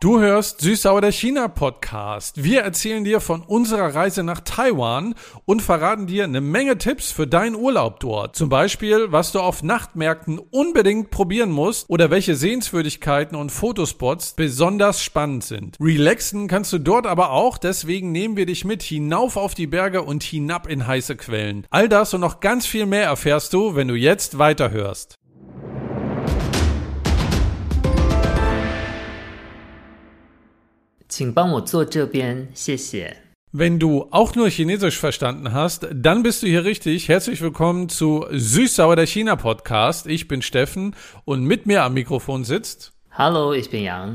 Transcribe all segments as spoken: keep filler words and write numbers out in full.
Du hörst Süß-Sauer der China-Podcast. Wir erzählen dir von unserer Reise nach Taiwan und verraten dir eine Menge Tipps für deinen Urlaub dort. Zum Beispiel, was du auf Nachtmärkten unbedingt probieren musst oder welche Sehenswürdigkeiten und Fotospots besonders spannend sind. Relaxen kannst du dort aber auch, deswegen nehmen wir dich mit hinauf auf die Berge und hinab in heiße Quellen. All das und noch ganz viel mehr erfährst du, wenn du jetzt weiterhörst. Wenn du auch nur Chinesisch verstanden hast, dann bist du hier richtig. Herzlich willkommen zu Süß-Sauer der China-Podcast. Ich bin Steffen und mit mir am Mikrofon sitzt... Hallo, ich bin Yang.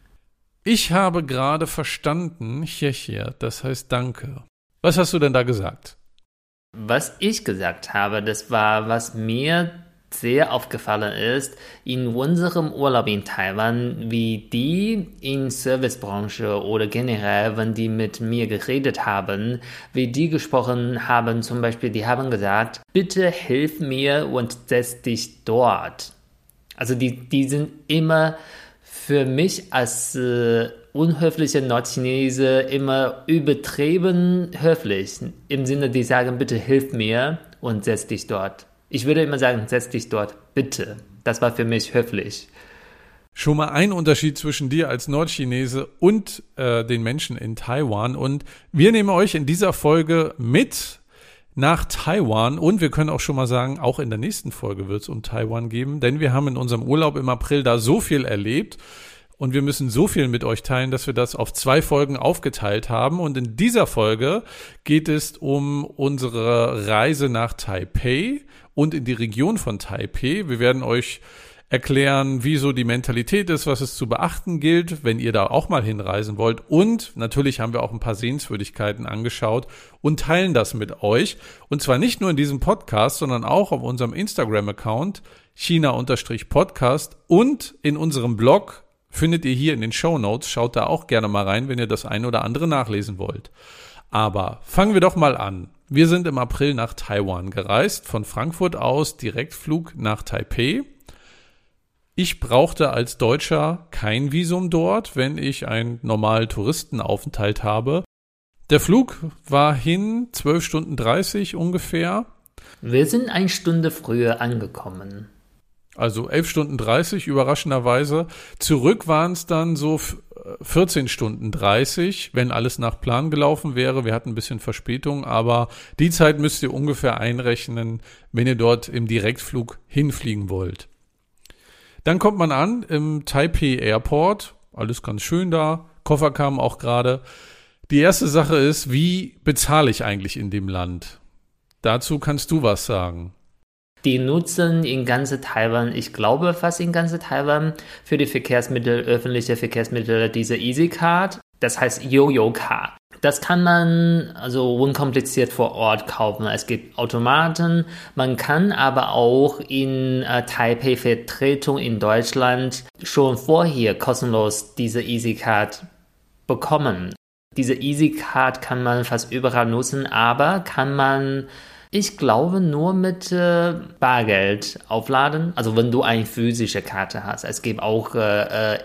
Ich habe gerade verstanden, hier, hier, das heißt Danke. Was hast du denn da gesagt? Was ich gesagt habe, das war, was mir sehr aufgefallen ist, in unserem Urlaub in Taiwan, wie die in Servicebranche oder generell, wenn die mit mir geredet haben, wie die gesprochen haben, zum Beispiel, die haben gesagt, bitte hilf mir und setz dich dort. Also die, die sind immer für mich als äh, unhöfliche Nordchinese immer übertrieben höflich. Im Sinne, die sagen, bitte hilf mir und setz dich dort. Ich würde immer sagen, setz dich dort, bitte. Das war für mich höflich. Schon mal ein Unterschied zwischen dir als Nordchinese und äh, den Menschen in Taiwan. Und wir nehmen euch in dieser Folge mit nach Taiwan. Und wir können auch schon mal sagen, auch in der nächsten Folge wird es um Taiwan geben. Denn wir haben in unserem Urlaub im April da so viel erlebt. Und wir müssen so viel mit euch teilen, dass wir das auf zwei Folgen aufgeteilt haben. Und in dieser Folge geht es um unsere Reise nach Taipei und in die Region von Taipei. Wir werden euch erklären, wie so die Mentalität ist, was es zu beachten gilt, wenn ihr da auch mal hinreisen wollt. Und natürlich haben wir auch ein paar Sehenswürdigkeiten angeschaut und teilen das mit euch. Und zwar nicht nur in diesem Podcast, sondern auch auf unserem Instagram-Account China-Podcast und in unserem Blog findet ihr hier in den Shownotes. Schaut da auch gerne mal rein, wenn ihr das eine oder andere nachlesen wollt. Aber fangen wir doch mal an. Wir sind im April nach Taiwan gereist, von Frankfurt aus Direktflug nach Taipei. Ich brauchte als Deutscher kein Visum dort, wenn ich einen normalen Touristenaufenthalt habe. Der Flug war hin zwölf Stunden dreißig ungefähr. Wir sind eine Stunde früher angekommen. Also elf Stunden dreißig, überraschenderweise. Zurück waren es dann so vierzehn Stunden dreißig, wenn alles nach Plan gelaufen wäre. Wir hatten ein bisschen Verspätung, aber die Zeit müsst ihr ungefähr einrechnen, wenn ihr dort im Direktflug hinfliegen wollt. Dann kommt man an im Taipei Airport. Alles ganz schön da. Koffer kamen auch gerade. Die erste Sache ist, wie bezahle ich eigentlich in dem Land? Dazu kannst du was sagen. Die nutzen in ganz Taiwan, ich glaube fast in ganz Taiwan, für die Verkehrsmittel, öffentliche Verkehrsmittel diese EasyCard, das heißt Yoyo-Card. Das kann man also unkompliziert vor Ort kaufen. Es gibt Automaten, man kann aber auch in äh, Taipei Vertretung in Deutschland schon vorher kostenlos diese EasyCard bekommen. Diese EasyCard kann man fast überall nutzen, aber kann man Ich glaube, nur mit äh, Bargeld aufladen. Also wenn du eine physische Karte hast. Es gibt auch äh,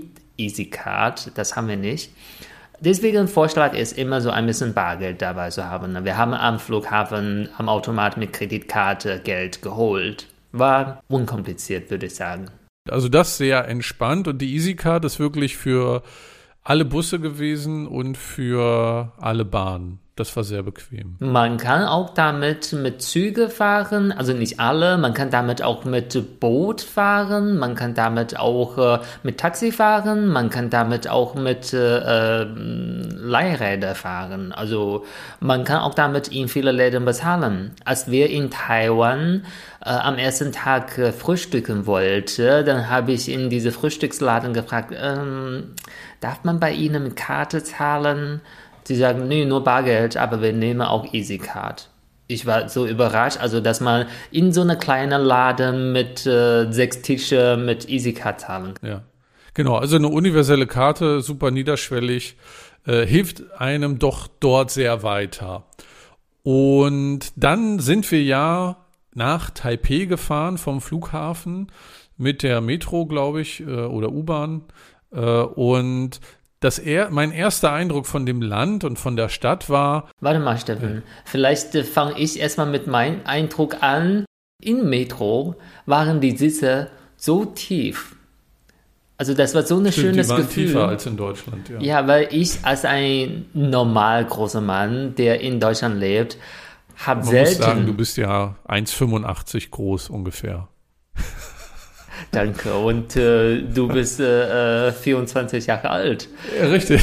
E-Easy-Card, das haben wir nicht. Deswegen Vorschlag ist immer so ein bisschen Bargeld dabei zu haben. Wir haben am Flughafen, am Automat mit Kreditkarte Geld geholt. War unkompliziert, würde ich sagen. Also das sehr entspannt und die EasyCard ist wirklich für alle Busse gewesen und für alle Bahnen. Das war sehr bequem. Man kann auch damit mit Züge fahren, also nicht alle. Man kann damit auch mit Boot fahren. Man kann damit auch äh, mit Taxi fahren. Man kann damit auch mit äh, Leihräder fahren. Also man kann auch damit in viele Läden bezahlen. Als wir in Taiwan äh, am ersten Tag äh, frühstücken wollten, dann habe ich in diese Frühstücksladen gefragt, ähm, darf man bei Ihnen mit Karte zahlen? Sie sagen, nee, nur Bargeld, aber wir nehmen auch EasyCard. Ich war so überrascht, also dass man in so einer kleinen Laden mit äh, sechs Tische mit EasyCard zahlen kann. Ja, genau, also eine universelle Karte, super niederschwellig, äh, hilft einem doch dort sehr weiter. Und dann sind wir ja nach Taipei gefahren vom Flughafen mit der Metro, glaube ich, äh, oder U-Bahn. Äh, und das er, mein erster Eindruck von dem Land und von der Stadt war... Warte mal, Steffen. Ja. Vielleicht äh, fange ich erstmal mit meinem Eindruck an. Im Metro waren die Sitze so tief. Also das war so ein Stimmt, schönes die waren Gefühl. Tiefer als in Deutschland, ja. Ja, weil ich als ein normal großer Mann, der in Deutschland lebt, habe selten... Man muss sagen, du bist ja eins Komma fünfundachtzig groß ungefähr. Danke. Und äh, du bist äh, vierundzwanzig Jahre alt. Ja, richtig.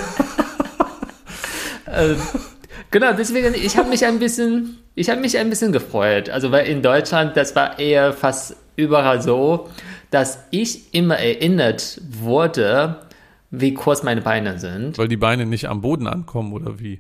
äh, genau, deswegen, ich habe mich ein bisschen, ich habe mich ein bisschen gefreut. Also, weil in Deutschland, das war eher fast überall so, dass ich immer erinnert wurde, wie kurz meine Beine sind. Weil die Beine nicht am Boden ankommen, oder wie?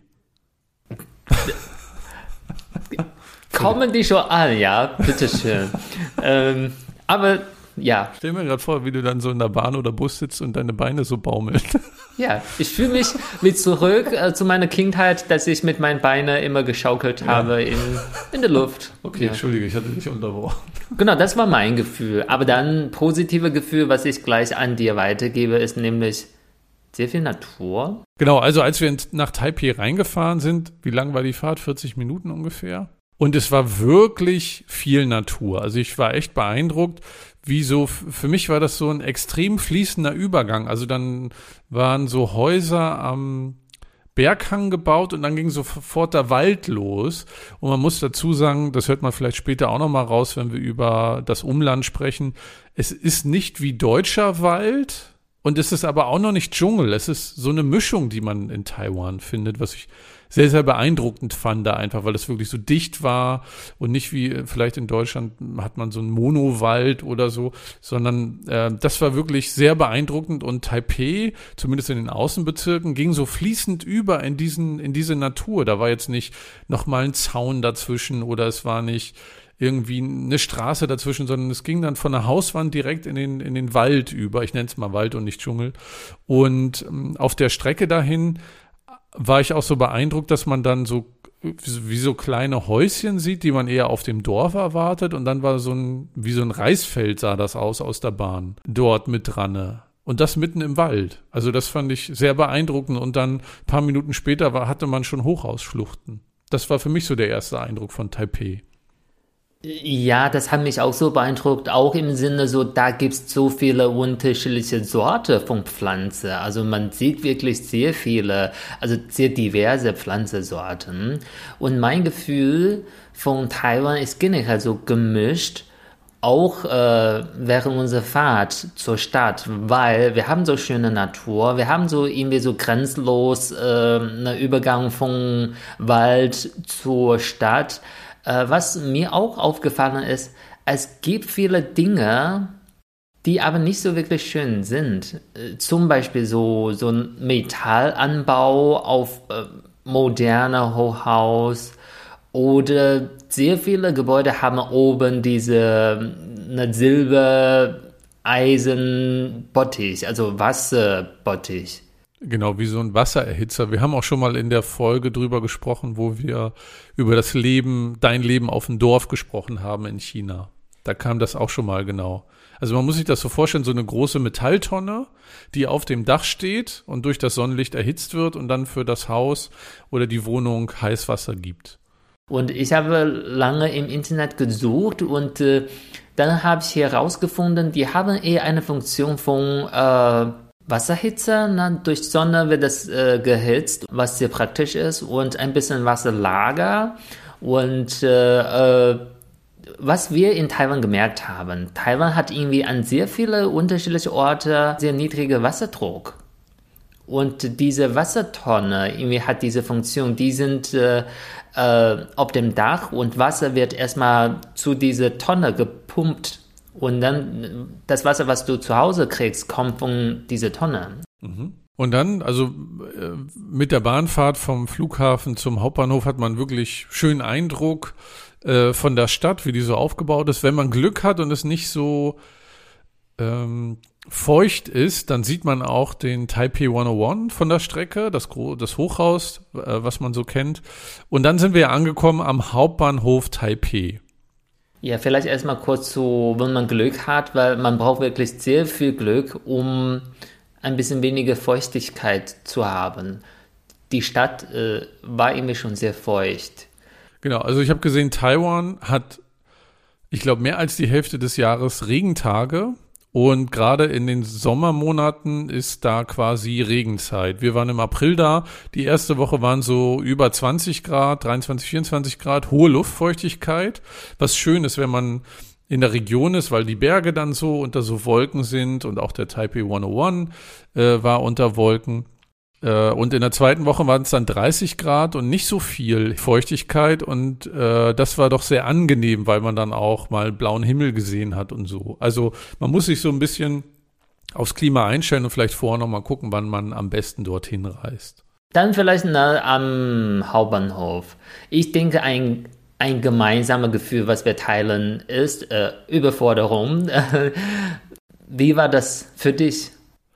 Kommen die schon an, ja, bitteschön. ähm, aber ja. Stell mir gerade vor, wie du dann so in der Bahn oder Bus sitzt und deine Beine so baumeln. Ja, ich fühle mich wie zurück äh, zu meiner Kindheit, dass ich mit meinen Beinen immer geschaukelt ja. habe in, in der Luft. Okay, ja. Entschuldige, ich hatte dich unterbrochen. Genau, das war mein Gefühl. Aber dann positive Gefühl, was ich gleich an dir weitergebe, ist nämlich sehr viel Natur. Genau, also als wir nach Taipei reingefahren sind, wie lang war die Fahrt? vierzig Minuten ungefähr. Und es war wirklich viel Natur. Also ich war echt beeindruckt, wie so, für mich war das so ein extrem fließender Übergang. Also dann waren so Häuser am Berghang gebaut und dann ging sofort der Wald los. Und man muss dazu sagen, das hört man vielleicht später auch nochmal raus, wenn wir über das Umland sprechen. Es ist nicht wie deutscher Wald und es ist aber auch noch nicht Dschungel. Es ist so eine Mischung, die man in Taiwan findet, was ich sehr, sehr beeindruckend fand da einfach, weil das wirklich so dicht war und nicht wie vielleicht in Deutschland hat man so einen Monowald oder so, sondern äh, das war wirklich sehr beeindruckend und Taipei, zumindest in den Außenbezirken, ging so fließend über in diesen, in diese Natur. Da war jetzt nicht nochmal ein Zaun dazwischen oder es war nicht irgendwie eine Straße dazwischen, sondern es ging dann von der Hauswand direkt in den, in den Wald über. Ich nenne es mal Wald und nicht Dschungel. Und ähm, auf der Strecke dahin war ich auch so beeindruckt, dass man dann so wie so kleine Häuschen sieht, die man eher auf dem Dorf erwartet. Und dann war so ein, wie so ein Reisfeld sah das aus, aus der Bahn, dort mit dran. Und das mitten im Wald. Also das fand ich sehr beeindruckend. Und dann ein paar Minuten später war, hatte man schon Hochhausschluchten. Das war für mich so der erste Eindruck von Taipei. Ja, das hat mich auch so beeindruckt, auch im Sinne so, da gibt's so viele unterschiedliche Sorten von Pflanzen. Also man sieht wirklich sehr viele, also sehr diverse Pflanzensorten. Und mein Gefühl von Taiwan ist generell so gemischt, auch äh, während unserer Fahrt zur Stadt, weil wir haben so schöne Natur, wir haben so irgendwie so grenzlos äh, einen Übergang vom Wald zur Stadt. Was mir auch aufgefallen ist, es gibt viele Dinge, die aber nicht so wirklich schön sind. Zum Beispiel so, so ein Metallanbau auf äh, moderner Hochhaus oder sehr viele Gebäude haben oben diese eine Silbereisenbottich, also Wasserbottich. Genau, wie so ein Wassererhitzer. Wir haben auch schon mal in der Folge drüber gesprochen, wo wir über das Leben, dein Leben auf dem Dorf gesprochen haben in China. Da kam das auch schon mal genau. Also man muss sich das so vorstellen, so eine große Metalltonne, die auf dem Dach steht und durch das Sonnenlicht erhitzt wird und dann für das Haus oder die Wohnung Heißwasser gibt. Und ich habe lange im Internet gesucht und äh, dann habe ich herausgefunden, die haben eher eine Funktion von äh, Wasserhitze, ne? Durch Sonne wird das äh, gehitzt, was sehr praktisch ist, und ein bisschen Wasserlager. Und äh, äh, was wir in Taiwan gemerkt haben, Taiwan hat irgendwie an sehr viele unterschiedliche Orte sehr niedrigen Wasserdruck. Und diese Wassertonne irgendwie hat diese Funktion, die sind äh, äh, auf dem Dach und Wasser wird erstmal zu dieser Tonne gepumpt. Und dann, das Wasser, was du zu Hause kriegst, kommt von dieser Tonne. Mhm. Und dann, also äh, mit der Bahnfahrt vom Flughafen zum Hauptbahnhof hat man wirklich schönen Eindruck äh, von der Stadt, wie die so aufgebaut ist. Wenn man Glück hat und es nicht so ähm, feucht ist, dann sieht man auch den Taipei hunderteins von der Strecke, das, Gro- das Hochhaus, äh, was man so kennt. Und dann sind wir angekommen am Hauptbahnhof Taipei. Ja, vielleicht erstmal kurz so, wenn man Glück hat, weil man braucht wirklich sehr viel Glück, um ein bisschen weniger Feuchtigkeit zu haben. Die Stadt äh, war irgendwie schon sehr feucht. Genau, also ich habe gesehen, Taiwan hat, ich glaube, mehr als die Hälfte des Jahres Regentage. Und gerade in den Sommermonaten ist da quasi Regenzeit. Wir waren im April da. Die erste Woche waren so über zwanzig Grad, dreiundzwanzig, vierundzwanzig Grad, hohe Luftfeuchtigkeit. Was schön ist, wenn man in der Region ist, weil die Berge dann so unter so Wolken sind und auch der Taipei hunderteins äh, war unter Wolken. Und in der zweiten Woche waren es dann dreißig Grad und nicht so viel Feuchtigkeit und äh, das war doch sehr angenehm, weil man dann auch mal blauen Himmel gesehen hat und so. Also man muss sich so ein bisschen aufs Klima einstellen und vielleicht vorher noch mal gucken, wann man am besten dorthin reist. Dann vielleicht na, am Hauptbahnhof. Ich denke, ein, ein gemeinsames Gefühl, was wir teilen, ist äh, Überforderung. Wie war das für dich?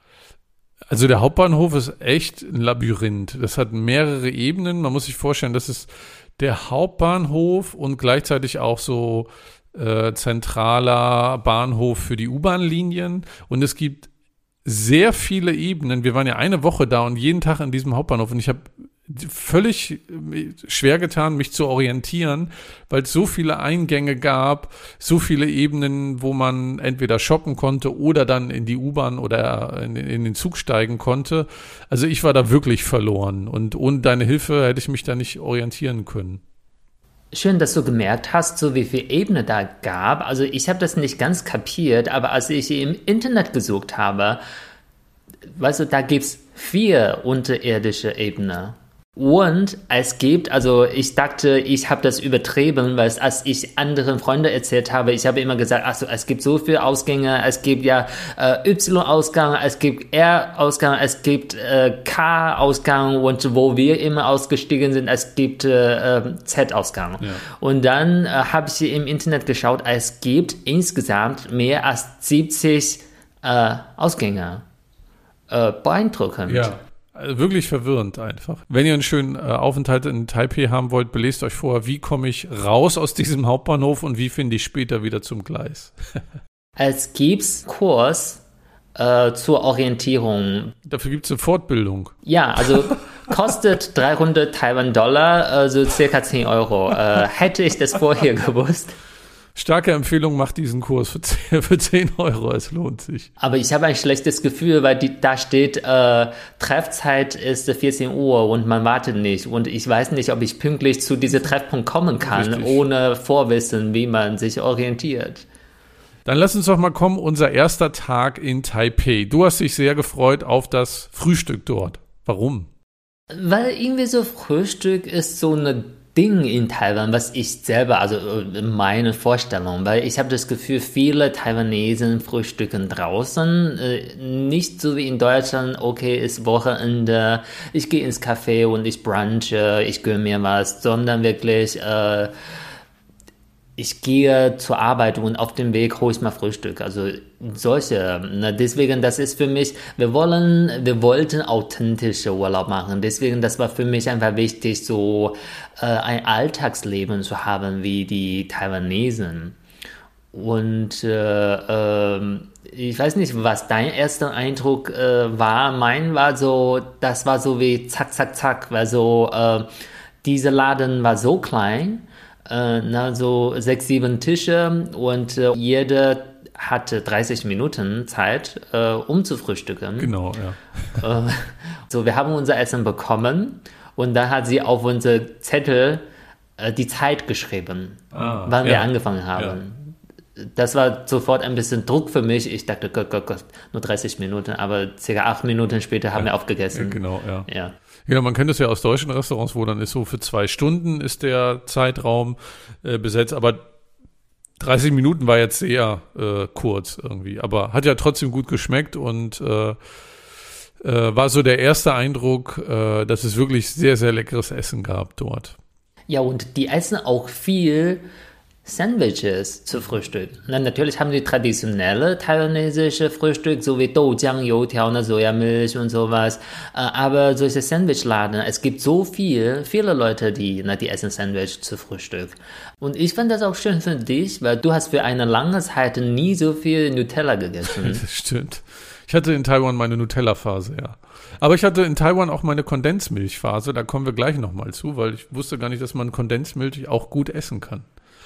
Also der Hauptbahnhof ist echt ein Labyrinth. Das hat mehrere Ebenen. Man muss sich vorstellen, das ist der Hauptbahnhof und gleichzeitig auch so äh, zentraler Bahnhof für die U-Bahn-Linien. Und es gibt sehr viele Ebenen. Wir waren ja eine Woche da und jeden Tag in diesem Hauptbahnhof. Und ich habe völlig schwer getan, mich zu orientieren, weil es so viele Eingänge gab, so viele Ebenen, wo man entweder shoppen konnte oder dann in die U-Bahn oder in, in den Zug steigen konnte. Also ich war da wirklich verloren und ohne deine Hilfe hätte ich mich da nicht orientieren können. Schön, dass du gemerkt hast, so wie viele Ebenen da gab. Also ich habe das nicht ganz kapiert, aber als ich im Internet gesucht habe, weißt du, da gibt es vier unterirdische Ebenen. Und es gibt, also ich dachte, ich habe das übertrieben, weil es, als ich anderen Freunden erzählt habe, ich habe immer gesagt, ach so, es gibt so viele Ausgänge, es gibt ja äh, Y-Ausgang, es gibt R-Ausgang, es gibt äh, K-Ausgang und wo wir immer ausgestiegen sind, es gibt äh, Z-Ausgang. Ja. Und dann äh, habe ich im Internet geschaut, es gibt insgesamt mehr als siebzig äh, Ausgänge. Äh, beeindruckend. Ja. Wirklich verwirrend einfach. Wenn ihr einen schönen äh, Aufenthalt in Taipei haben wollt, belest euch vorher, wie komme ich raus aus diesem Hauptbahnhof und wie finde ich später wieder zum Gleis. Es gibt Kurs äh, zur Orientierung. Dafür gibt es eine Fortbildung. Ja, also kostet dreihundert Taiwan-Dollar, also circa zehn Euro. Äh, hätte ich das vorher gewusst. Starke Empfehlung, macht diesen Kurs für, für zehn Euro, es lohnt sich. Aber ich habe ein schlechtes Gefühl, weil die, da steht, äh, Treffzeit ist vierzehn Uhr und man wartet nicht. Und ich weiß nicht, ob ich pünktlich zu diesem Treffpunkt kommen kann, richtig, ohne Vorwissen, wie man sich orientiert. Dann lass uns doch mal kommen, unser erster Tag in Taipei. Du hast dich sehr gefreut auf das Frühstück dort. Warum? Weil irgendwie so Frühstück ist so eine Ding in Taiwan, was ich selber, also meine Vorstellung, weil ich habe das Gefühl, viele Taiwanesen frühstücken draußen, äh, nicht so wie in Deutschland, okay, ist Wochenende, ich gehe ins Café und ich brunche, ich gönne mir was, sondern wirklich, äh, ich gehe zur Arbeit und auf dem Weg hole ich mal Frühstück. Also solche. Ne? Deswegen, das ist für mich, wir wollen, wir wollten authentische Urlaub machen. Deswegen, das war für mich einfach wichtig, so äh, ein Alltagsleben zu haben wie die Taiwanesen. Und äh, äh, ich weiß nicht, was dein erster Eindruck äh, war. Mein war so, das war so wie zack, zack, zack. Weil so, äh, dieser Laden war so klein. Äh, na, so sechs, sieben Tische und äh, jeder hatte dreißig Minuten Zeit, äh, um zu frühstücken. Genau, ja. Äh, so, wir haben unser Essen bekommen und dann hat sie auf unsere Zettel äh, die Zeit geschrieben, ah, wann ja. wir angefangen haben. Ja. Das war sofort ein bisschen Druck für mich. Ich dachte, Gott, Gott, Gott, nur dreißig Minuten, aber circa acht Minuten später haben ja. wir aufgegessen. Ja, genau, ja. ja. Ja, man kennt das ja aus deutschen Restaurants, wo dann ist so für zwei Stunden ist der Zeitraum äh, besetzt, aber dreißig Minuten war jetzt sehr äh, kurz irgendwie, aber hat ja trotzdem gut geschmeckt und äh, äh, war so der erste Eindruck, äh, dass es wirklich sehr, sehr leckeres Essen gab dort. Ja, und die essen auch viel Sandwiches zu Frühstück. Na, natürlich haben die traditionelle taiwanesische Frühstück, so wie Doujiang, Youtiao, Sojamilch und sowas. Aber solche Sandwichladen, es gibt so viel, viele Leute, die, na, die essen Sandwich zu Frühstück. Und ich fand das auch schön für dich, weil du hast für eine lange Zeit nie so viel Nutella gegessen. Das stimmt. Ich hatte in Taiwan meine Nutella-Phase, ja. Aber ich hatte in Taiwan auch meine Kondensmilch-Phase, da kommen wir gleich nochmal zu, weil ich wusste gar nicht, dass man Kondensmilch auch gut essen kann.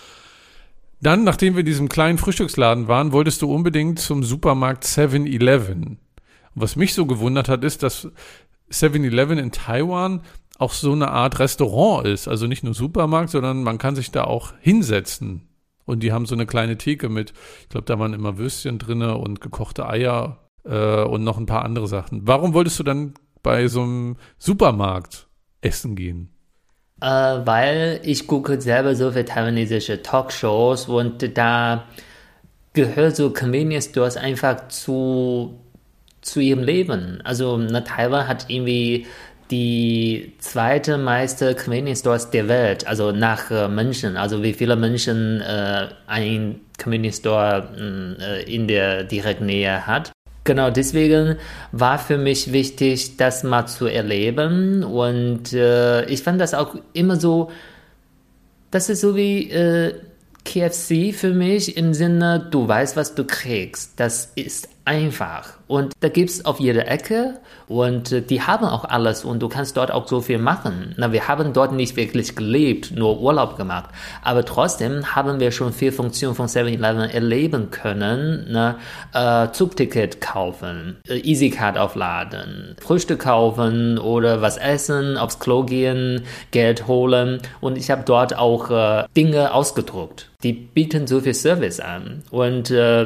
Dann, nachdem wir in diesem kleinen Frühstücksladen waren, wolltest du unbedingt zum Supermarkt seven eleven. Und was mich so gewundert hat, ist, dass seven eleven in Taiwan auch so eine Art Restaurant ist. Also nicht nur Supermarkt, sondern man kann sich da auch hinsetzen. Und die haben so eine kleine Theke mit, ich glaube, da waren immer Würstchen drinne und gekochte Eier äh, und noch ein paar andere Sachen. Warum wolltest du dann bei so einem Supermarkt essen gehen? Äh, weil ich gucke selber so viele taiwanesische Talkshows und da gehört so Convenience Stores einfach zu, zu ihrem Leben. Also na, Taiwan hat irgendwie die zweite meiste Convenience Stores der Welt, also nach äh, Menschen, also wie viele Menschen äh, ein Convenience Store äh, in der direkten Nähe hat. Genau, deswegen war für mich wichtig, das mal zu erleben und äh, ich fand das auch immer so, das ist so wie äh, K F C für mich im Sinne, du weißt, was du kriegst. Das ist einfach. Und da gibt es auf jeder Ecke und äh, die haben auch alles und du kannst dort auch so viel machen. Na, wir haben dort nicht wirklich gelebt, nur Urlaub gemacht. Aber trotzdem haben wir schon viel Funktion von seven eleven erleben können. Ne? Äh, Zugticket kaufen, äh, EasyCard aufladen, Frühstück kaufen oder was essen, aufs Klo gehen, Geld holen. Und ich habe dort auch äh, Dinge ausgedruckt. Die bieten so viel Service an. Und äh,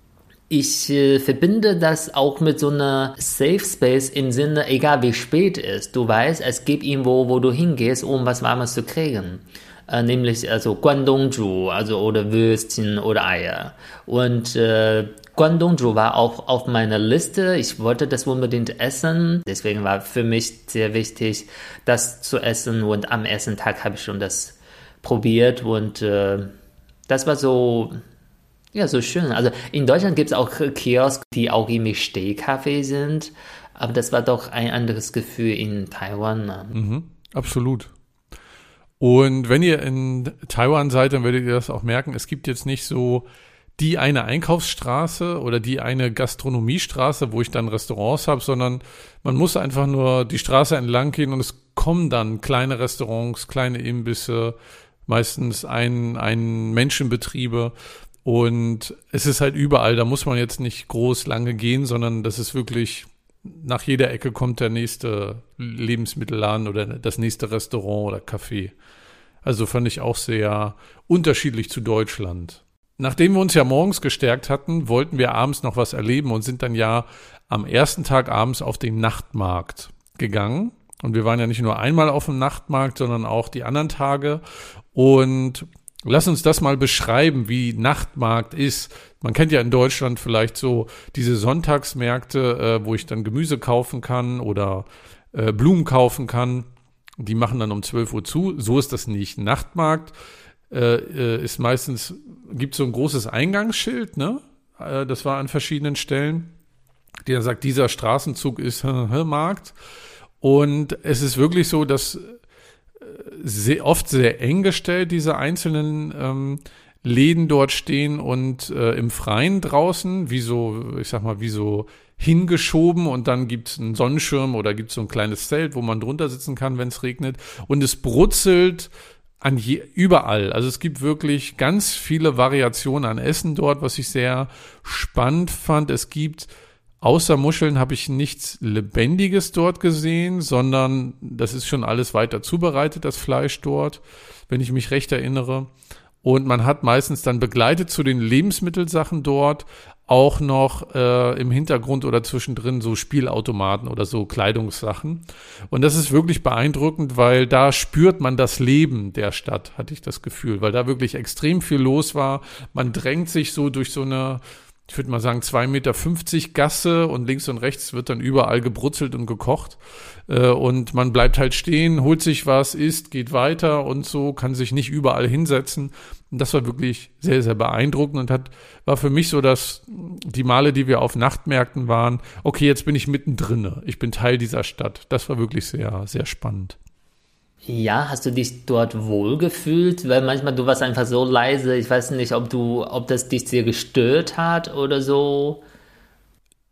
ich äh, verbinde das auch mit so einer Safe Space im Sinne, egal wie spät es ist, du weißt, es gibt irgendwo, wo du hingehst, um was Warmes zu kriegen. Äh, nämlich also Guandongzhu, also oder Würstchen oder Eier. Und äh, Guandongzhu war auch auf meiner Liste. Ich wollte das unbedingt essen. Deswegen war für mich sehr wichtig, das zu essen. Und am ersten Tag habe ich schon das probiert. Und äh, das war so... Ja, so schön. Also in Deutschland gibt es auch Kiosk, die auch irgendwie Stehkaffee sind, aber das war doch ein anderes Gefühl in Taiwan. Mhm, absolut. Und wenn ihr in Taiwan seid, dann werdet ihr das auch merken, es gibt jetzt nicht so die eine Einkaufsstraße oder die eine Gastronomiestraße, wo ich dann Restaurants habe, sondern man muss einfach nur die Straße entlang gehen und es kommen dann kleine Restaurants, kleine Imbisse, meistens ein, ein Menschenbetriebe. Und es ist halt überall, da muss man jetzt nicht groß lange gehen, sondern das ist wirklich, nach jeder Ecke kommt der nächste Lebensmittelladen oder das nächste Restaurant oder Café. Also fand ich auch sehr unterschiedlich zu Deutschland. Nachdem wir uns ja morgens gestärkt hatten, wollten wir abends noch was erleben und sind dann ja am ersten Tag abends auf den Nachtmarkt gegangen. Und wir waren ja nicht nur einmal auf dem Nachtmarkt, sondern auch die anderen Tage. Und lass uns das mal beschreiben, wie Nachtmarkt ist. Man kennt ja in Deutschland vielleicht so diese Sonntagsmärkte, äh, wo ich dann Gemüse kaufen kann oder äh, Blumen kaufen kann. Die machen dann um zwölf Uhr zu. So ist das nicht. Nachtmarkt äh, äh, ist meistens, gibt so ein großes Eingangsschild, ne? Äh, das war an verschiedenen Stellen, der sagt, dieser Straßenzug ist Markt. Und es ist wirklich so, dass sehr, oft sehr eng gestellt diese einzelnen ähm, Läden dort stehen und äh, im Freien draußen, wie so, ich sag mal, wie so hingeschoben und dann gibt's einen Sonnenschirm oder gibt's so ein kleines Zelt, wo man drunter sitzen kann, wenn es regnet und es brutzelt an je, überall. Also es gibt wirklich ganz viele Variationen an Essen dort, was ich sehr spannend fand. Es gibt außer Muscheln habe ich nichts Lebendiges dort gesehen, sondern das ist schon alles weiter zubereitet, das Fleisch dort, wenn ich mich recht erinnere. Und man hat meistens dann begleitet zu den Lebensmittelsachen dort auch noch äh, im Hintergrund oder zwischendrin so Spielautomaten oder so Kleidungssachen. Und das ist wirklich beeindruckend, weil da spürt man das Leben der Stadt, hatte ich das Gefühl, weil da wirklich extrem viel los war. Man drängt sich so durch so eine, ich würde mal sagen, zwei Meter fünfzig Gasse und links und rechts wird dann überall gebrutzelt und gekocht. Äh, und man bleibt halt stehen, holt sich was, isst, geht weiter und so, kann sich nicht überall hinsetzen. Und das war wirklich sehr, sehr beeindruckend und hat, war für mich so, dass die Male, die wir auf Nachtmärkten waren, okay, jetzt bin ich mittendrin, ich bin Teil dieser Stadt. Das war wirklich sehr, sehr spannend. Ja, hast du dich dort wohlgefühlt? Weil manchmal du warst einfach so leise. Ich weiß nicht, ob du, ob das dich sehr gestört hat oder so.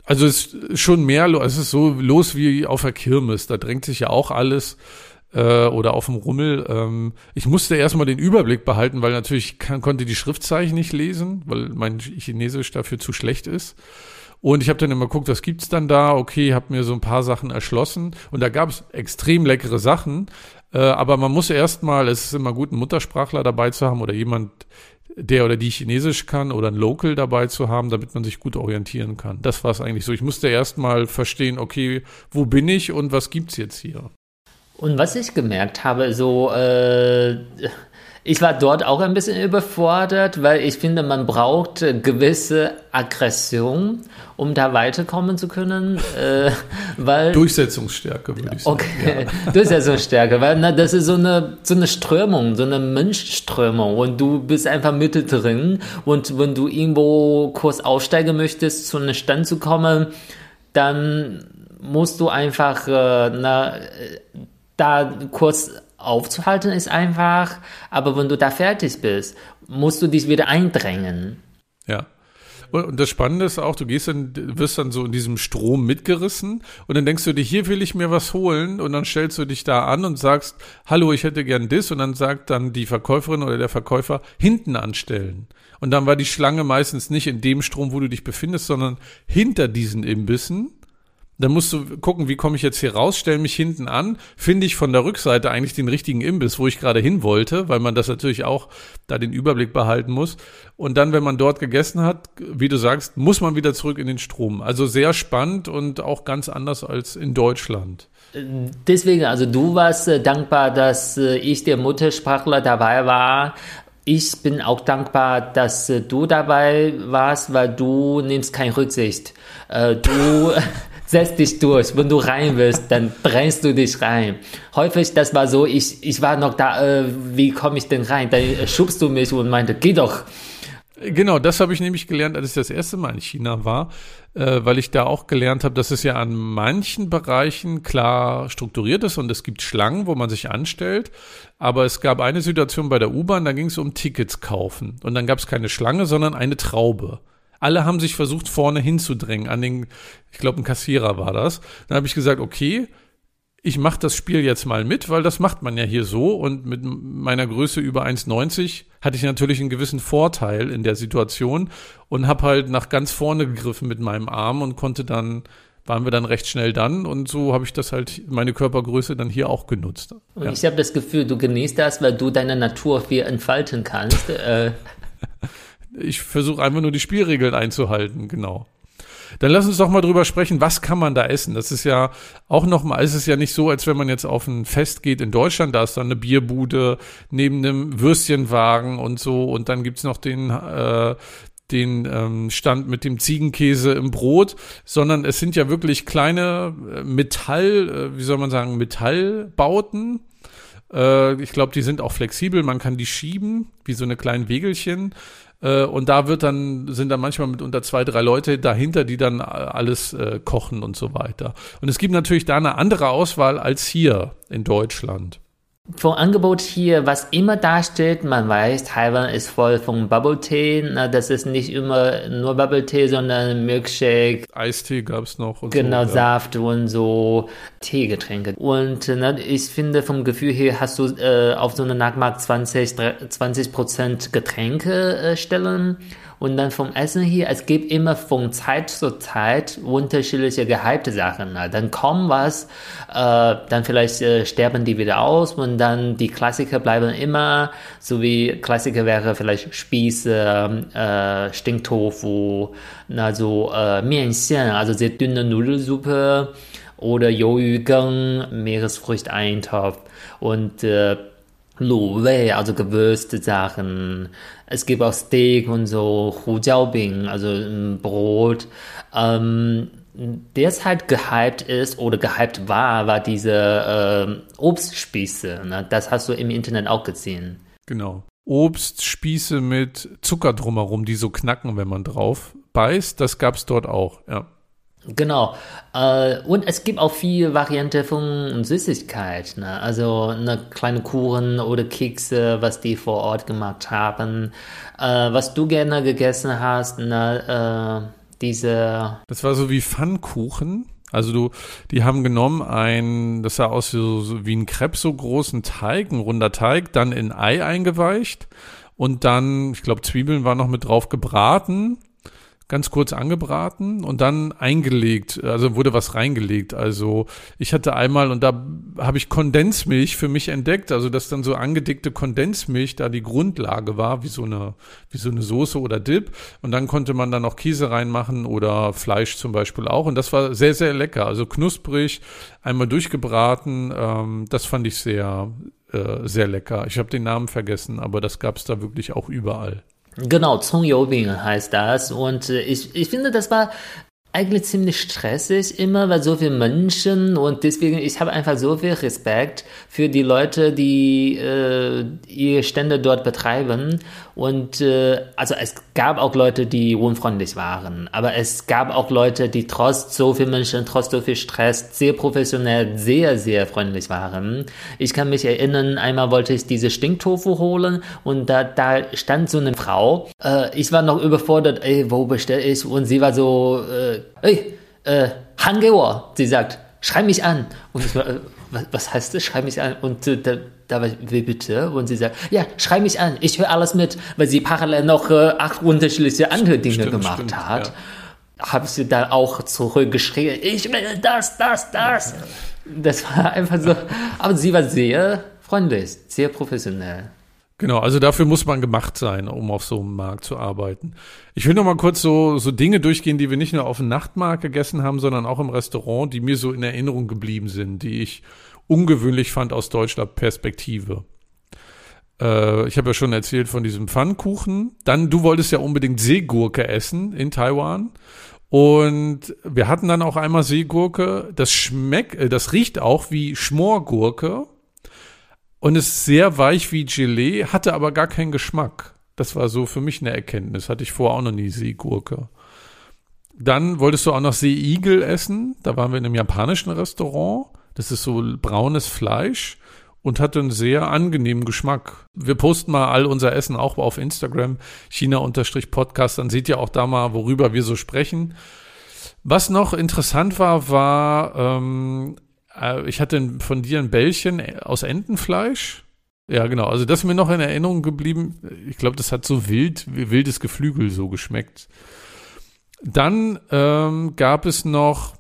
Also es ist schon mehr, es ist so los wie auf der Kirmes, da drängt sich ja auch alles äh, oder auf dem Rummel. Ähm, ich musste erstmal den Überblick behalten, weil natürlich kann, konnte die Schriftzeichen nicht lesen, weil mein Chinesisch dafür zu schlecht ist. Und ich habe dann immer geguckt, was gibt's dann da? Okay, habe mir so ein paar Sachen erschlossen und da gab es extrem leckere Sachen. Äh, aber man muss erstmal, es ist immer gut, einen Muttersprachler dabei zu haben oder jemand, der oder die Chinesisch kann oder ein Local dabei zu haben, damit man sich gut orientieren kann. Das war es eigentlich so. Ich musste erst mal verstehen, okay, wo bin ich und was gibt's jetzt hier? Und was ich gemerkt habe, so, äh, ich war dort auch ein bisschen überfordert, weil ich finde, man braucht gewisse Aggression, um da weiterkommen zu können. Äh, weil, Durchsetzungsstärke, würde ich sagen. Okay, ja. Durchsetzungsstärke, weil na, das ist so eine, so eine Strömung, so eine Menschströmung und du bist einfach mittendrin und wenn du irgendwo kurz aussteigen möchtest, zu einem Stand zu kommen, dann musst du einfach äh, na, da kurz aufzuhalten ist einfach, aber wenn du da fertig bist, musst du dich wieder eindrängen. Ja. Und das Spannende ist auch, du gehst dann, wirst dann so in diesem Strom mitgerissen und dann denkst du dir, hier will ich mir was holen und dann stellst du dich da an und sagst, hallo, ich hätte gern das und dann sagt dann die Verkäuferin oder der Verkäufer, hinten anstellen. Und dann war die Schlange meistens nicht in dem Strom, wo du dich befindest, sondern hinter diesen Imbissen. Dann musst du gucken, wie komme ich jetzt hier raus, stelle mich hinten an, finde ich von der Rückseite eigentlich den richtigen Imbiss, wo ich gerade hin wollte, weil man das natürlich auch da den Überblick behalten muss. Und dann, wenn man dort gegessen hat, wie du sagst, muss man wieder zurück in den Strom. Also sehr spannend und auch ganz anders als in Deutschland. Deswegen, also du warst äh, dankbar, dass äh, ich der Muttersprachler dabei war. Ich bin auch dankbar, dass äh, du dabei warst, weil du nimmst keine Rücksicht. Äh, du setz dich durch. Wenn du rein willst, dann drängst du dich rein. Häufig, das war so, ich, ich war noch da, äh, wie komme ich denn rein? Dann äh, schubst du mich und meinte, geh doch. Genau, das habe ich nämlich gelernt, als ich das erste Mal in China war, äh, weil ich da auch gelernt habe, dass es ja an manchen Bereichen klar strukturiert ist und es gibt Schlangen, wo man sich anstellt, aber es gab eine Situation bei der U-Bahn, da ging es um Tickets kaufen und dann gab es keine Schlange, sondern eine Traube. Alle haben sich versucht, vorne hinzudrängen, an den, ich glaube, ein Kassierer war das. Dann habe ich gesagt, okay, ich mache das Spiel jetzt mal mit, weil das macht man ja hier so. Und mit meiner Größe über eins neunzig hatte ich natürlich einen gewissen Vorteil in der Situation und habe halt nach ganz vorne gegriffen mit meinem Arm und konnte dann, waren wir dann recht schnell dann. Und so habe ich das halt, meine Körpergröße dann hier auch genutzt. Und ja. Ich habe das Gefühl, du genießt das, weil du deine Natur viel entfalten kannst. äh. Ich versuche einfach nur die Spielregeln einzuhalten, genau. Dann lass uns doch mal drüber sprechen, was kann man da essen? Das ist ja auch nochmal, es ist ja nicht so, als wenn man jetzt auf ein Fest geht in Deutschland, da ist dann eine Bierbude neben einem Würstchenwagen und so und dann gibt's noch den, äh, den ähm, Stand mit dem Ziegenkäse im Brot, sondern es sind ja wirklich kleine Metall, äh, wie soll man sagen, Metallbauten. Äh, ich glaube, die sind auch flexibel, man kann die schieben, wie so eine kleinen Wägelchen. Und da wird dann, sind dann manchmal mitunter zwei, drei Leute dahinter, die dann alles äh, kochen und so weiter. Und es gibt natürlich da eine andere Auswahl als hier in Deutschland. Vom Angebot hier, was immer da steht, man weiß, Taiwan ist voll von Bubble Tea. Na, das ist nicht immer nur Bubble Tea, sondern Milkshake. Eistee gab's noch. Und genau, so, Saft ja. Und so Teegetränke. Und na, ich finde, vom Gefühl her hast du äh, auf so einer Nachmarkt zwanzig Prozent Getränke äh, stellen. Und dann vom Essen hier, es gibt immer von Zeit zu Zeit unterschiedliche gehypte Sachen. Dann kommen was, äh, dann vielleicht äh, sterben die wieder aus und dann die Klassiker bleiben immer, so wie Klassiker wäre vielleicht Spieße, äh, Stinktofu, also äh, Mianxian, also sehr dünne Nudelsuppe oder Yoyu-Gang, Meeresfrüchteintopf und äh, Lu Wei, also gewürzte Sachen. Es gibt auch Steak und so, Hujiaobing, also Brot. Ähm, der es halt gehypt ist oder gehypt war, war diese äh, Obstspieße. Ne? Das hast du im Internet auch gesehen. Genau. Obstspieße mit Zucker drumherum, die so knacken, wenn man drauf beißt. Das gab's dort auch, ja. Genau. Äh, und es gibt auch viele Varianten von Süßigkeit. Ne? Also eine kleine Kuchen oder Kekse, was die vor Ort gemacht haben. Äh, was du gerne gegessen hast, ne? äh, Diese... Das war so wie Pfannkuchen. Also du, die haben genommen ein, das sah aus so, so wie ein Crepe, so großen Teig, ein runder Teig, dann in Ei eingeweicht und dann, ich glaube, Zwiebeln waren noch mit drauf gebraten, ganz kurz angebraten und dann eingelegt, also wurde was reingelegt. Also ich hatte einmal, und da habe ich Kondensmilch für mich entdeckt, also dass dann so angedickte Kondensmilch da die Grundlage war, wie so eine, wie so eine Soße oder Dip. Und dann konnte man da noch Käse reinmachen oder Fleisch zum Beispiel auch. Und das war sehr, sehr lecker. Also knusprig, einmal durchgebraten. Ähm, das fand ich sehr, äh, sehr lecker. Ich habe den Namen vergessen, aber das gab es da wirklich auch überall. Genau, Zhongyou-Bing heißt das. Und äh, ich, ich finde, das war eigentlich ziemlich stressig immer, weil so viele Menschen und deswegen, ich habe einfach so viel Respekt für die Leute, die äh, ihre Stände dort betreiben und äh, also es gab auch Leute, die unfreundlich waren, aber es gab auch Leute, die trotz so viel Menschen, trotz so viel Stress sehr professionell, sehr, sehr freundlich waren. Ich kann mich erinnern, einmal wollte ich diese Stinktofu holen und da, da stand so eine Frau, äh, ich war noch überfordert, ey, wo bestelle ich? Und sie war so, äh, ey, äh, Han ge wo. Sie sagt, schrei mich an. Und ich war, äh, was, was heißt das? Schrei mich an. Und äh, da, da war ich, wie bitte? Und sie sagt, ja, schrei mich an. Ich höre alles mit, weil sie parallel noch äh, acht unterschiedliche andere Dinge stimmt, gemacht stimmt, hat. Ja. Habe ich sie dann auch zurückgeschrien, ich will das, das, das. Das war einfach so. Aber sie war sehr freundlich, sehr professionell. Genau, also dafür muss man gemacht sein, um auf so einem Markt zu arbeiten. Ich will noch mal kurz so, so Dinge durchgehen, die wir nicht nur auf dem Nachtmarkt gegessen haben, sondern auch im Restaurant, die mir so in Erinnerung geblieben sind, die ich ungewöhnlich fand aus deutscher Perspektive. Äh, ich habe ja schon erzählt von diesem Pfannkuchen. Dann, du wolltest ja unbedingt Seegurke essen in Taiwan. Und wir hatten dann auch einmal Seegurke. Das schmeckt, äh, das riecht auch wie Schmorgurke. Und ist sehr weich wie Gelee, hatte aber gar keinen Geschmack. Das war so für mich eine Erkenntnis. Hatte ich vorher auch noch nie Seegurke. Dann wolltest du auch noch Seeigel essen. Da waren wir in einem japanischen Restaurant. Das ist so braunes Fleisch und hatte einen sehr angenehmen Geschmack. Wir posten mal all unser Essen auch auf Instagram, China-Podcast. Dann seht ihr auch da mal, worüber wir so sprechen. Was noch interessant war, war... Ähm, ich hatte von dir ein Bällchen aus Entenfleisch. Ja, genau. Also das ist mir noch in Erinnerung geblieben. Ich glaube, das hat so wild, wie wildes Geflügel so geschmeckt. Dann ähm, gab es noch,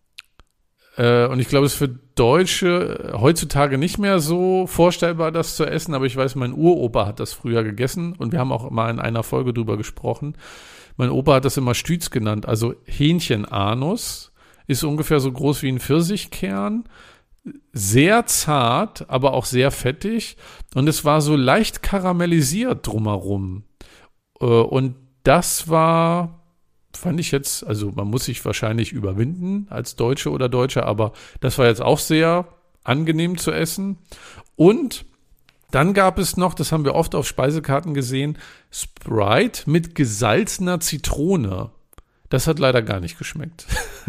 äh, und ich glaube, es ist für Deutsche heutzutage nicht mehr so vorstellbar, das zu essen. Aber ich weiß, mein Uropa hat das früher gegessen. Und wir haben auch mal in einer Folge drüber gesprochen. Mein Opa hat das immer Stütz genannt, also Hähnchenanus. Ist ungefähr so groß wie ein Pfirsichkern, sehr zart, aber auch sehr fettig und es war so leicht karamellisiert drumherum. Und das war, fand ich jetzt, also man muss sich wahrscheinlich überwinden als Deutsche oder Deutscher, aber das war jetzt auch sehr angenehm zu essen. Und dann gab es noch, das haben wir oft auf Speisekarten gesehen, Sprite mit gesalzener Zitrone. Das hat leider gar nicht geschmeckt.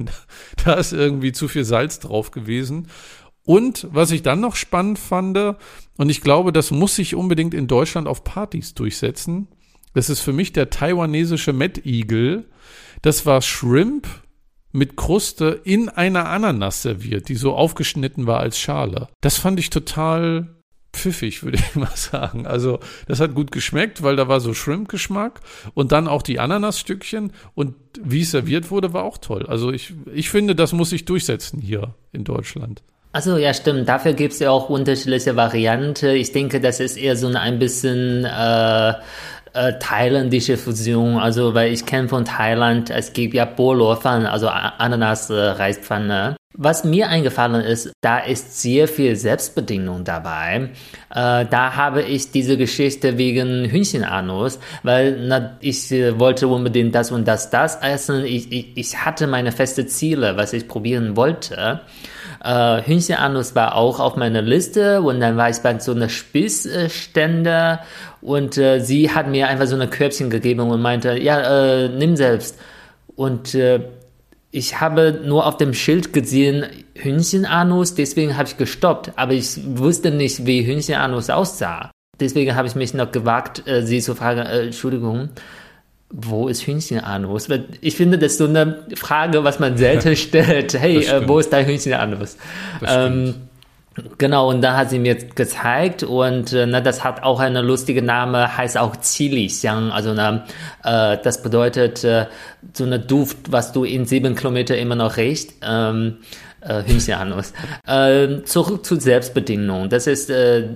Da ist irgendwie zu viel Salz drauf gewesen. Und was ich dann noch spannend fand, und ich glaube, das muss sich unbedingt in Deutschland auf Partys durchsetzen, das ist für mich der taiwanesische Mettigel. Das war Shrimp mit Kruste in einer Ananas serviert, die so aufgeschnitten war als Schale. Das fand ich total pfiffig, würde ich mal sagen. Also das hat gut geschmeckt, weil da war so Shrimp-Geschmack und dann auch die Ananasstückchen und wie es serviert wurde, war auch toll. Also ich, ich finde, das muss sich durchsetzen hier in Deutschland. Also ja, stimmt. Dafür gibt es ja auch unterschiedliche Varianten. Ich denke, das ist eher so ein bisschen äh, äh, thailändische Fusion. Also weil ich kenne von Thailand, es gibt ja Bo-Lo-Pfanne, also Ananas-Reispfanne. Was mir eingefallen ist, da ist sehr viel Selbstbedienung dabei. Äh, da habe ich diese Geschichte wegen Hühnchenanus, weil na, ich äh, wollte unbedingt das und das, das essen. Ich, ich, ich hatte meine feste Ziele, was ich probieren wollte. Äh, Hühnchenanus war auch auf meiner Liste und dann war ich bei so einer Spießstände und äh, sie hat mir einfach so eine Körbchen gegeben und meinte, ja, äh, nimm selbst. Und äh, ich habe nur auf dem Schild gesehen Hühnchenanus, deswegen habe ich gestoppt, aber ich wusste nicht, wie Hühnchenanus aussah. Deswegen habe ich mich noch gewagt, äh, sie zu fragen, äh, Entschuldigung, wo ist Hühnchenanus? Ich finde, das ist so eine Frage, was man selten stellt. Hey, äh, wo ist dein Hühnchenanus? Ähm, genau, und da hat sie mir gezeigt und äh, na, das hat auch eine lustige Name, heißt auch Qilixiang. Also na, äh, das bedeutet äh, so eine Duft, was du in sieben Kilometer immer noch riechst. Ähm, äh, Hühnchenanus. äh, zurück zur Selbstbedienung. Das ist äh,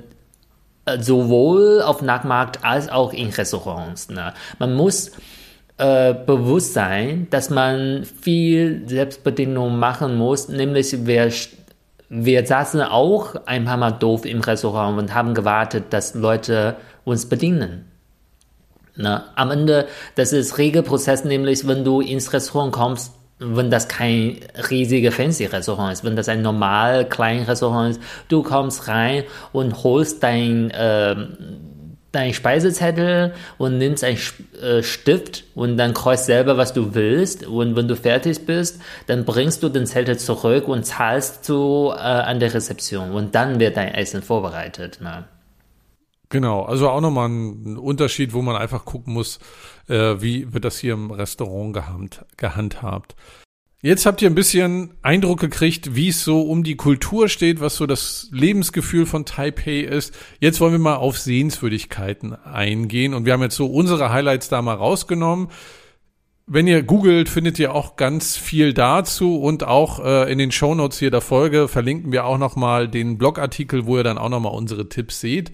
sowohl auf Nachtmarkt als auch in Restaurants. Ne? Man muss äh, bewusst sein, dass man viel Selbstbedienung machen muss, nämlich wir, wir saßen auch ein paar Mal doof im Restaurant und haben gewartet, dass Leute uns bedienen. Ne? Am Ende, das ist Regelprozess, nämlich wenn du ins Restaurant kommst, wenn das kein riesiger Fancy-Restaurant ist, wenn das ein normal kleines Restaurant ist, du kommst rein und holst dein, äh, dein Speisezettel und nimmst einen äh, Stift und dann kreuzt selber, was du willst, und wenn du fertig bist, dann bringst du den Zettel zurück und zahlst du äh, an der Rezeption und dann wird dein Essen vorbereitet. Ne? Genau, also auch nochmal ein Unterschied, wo man einfach gucken muss, äh, wie wird das hier im Restaurant gehand, gehandhabt. Jetzt habt ihr ein bisschen Eindruck gekriegt, wie es so um die Kultur steht, was so das Lebensgefühl von Taipei ist. Jetzt wollen wir mal auf Sehenswürdigkeiten eingehen und wir haben jetzt so unsere Highlights da mal rausgenommen. Wenn ihr googelt, findet ihr auch ganz viel dazu und auch äh, in den Shownotes hier der Folge verlinken wir auch nochmal den Blogartikel, wo ihr dann auch nochmal unsere Tipps seht.